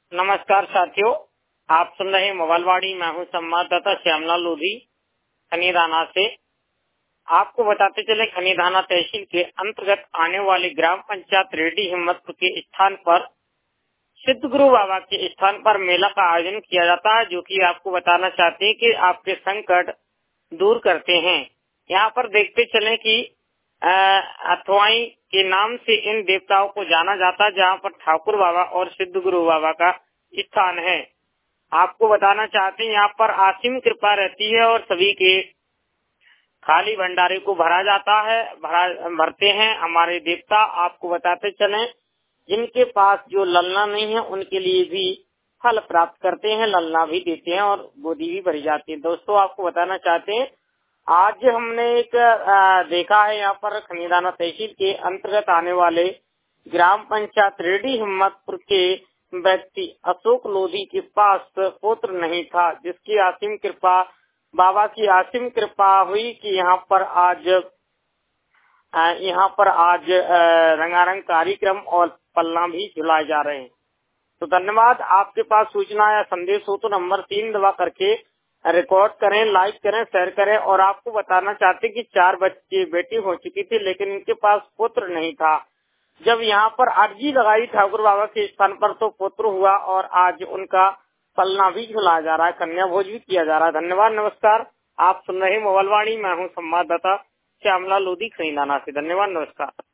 नमस्कार साथियों, आप सुन रहे हैं मोबाइलवाड़ी। मैं हूं संवाददाता श्यामलाल लोधी खनीदाना से। आपको बताते चले, खनीदाना तहसील के अंतर्गत आने वाली ग्राम पंचायत रेड्डी हिम्मतपुर के स्थान पर सिद्ध गुरु बाबा के स्थान पर मेला का आयोजन किया जाता है, जो कि आपको बताना चाहते हैं कि आपके संकट दूर करते हैं। यहाँ पर देखते चले कि अथवाई के नाम से इन देवताओं को जाना जाता है, जहाँ पर ठाकुर बाबा और सिद्ध गुरु बाबा का स्थान है। आपको बताना चाहते हैं, यहाँ पर असीम कृपा रहती है और सभी के खाली भंडारे को भरा जाता है, भरते हैं हमारे देवता। आपको बताते चले, जिनके पास जो ललना नहीं है उनके लिए भी फल प्राप्त करते हैं, ललना भी देते हैं और गोदी भी भरी जाती है। दोस्तों, आपको बताना चाहते हैं, आज हमने एक देखा है, यहाँ पर खनीदाना तहसील के अंतर्गत आने वाले ग्राम पंचायत रेड्डी हिम्मतपुर के व्यक्ति अशोक लोधी के पास पुत्र नहीं था, जिसकी असीम कृपा, बाबा की असीम कृपा हुई कि यहाँ पर आज रंगारंग कार्यक्रम और पलना भी झुलाए जा रहे हैं। तो धन्यवाद। आपके पास सूचना या संदेश हो तो नंबर 3 दबा करके रिकॉर्ड करें, लाइक करें, शेयर करें। और आपको बताना चाहते कि 4 बच्चे बेटी हो चुकी थी, लेकिन इनके पास पुत्र नहीं था। जब यहाँ पर अर्जी लगाई ठाकुर बाबा के स्थान पर तो पुत्र हुआ और आज उनका पलना भी झुलाया जा रहा है, कन्या भोज भी किया जा रहा है। धन्यवाद, नमस्कार। आप सुन रहे मोबाइलवाणी। मैं हूँ संवाददाता श्यामलाल लोधी खनीदाना से। धन्यवाद, नमस्कार।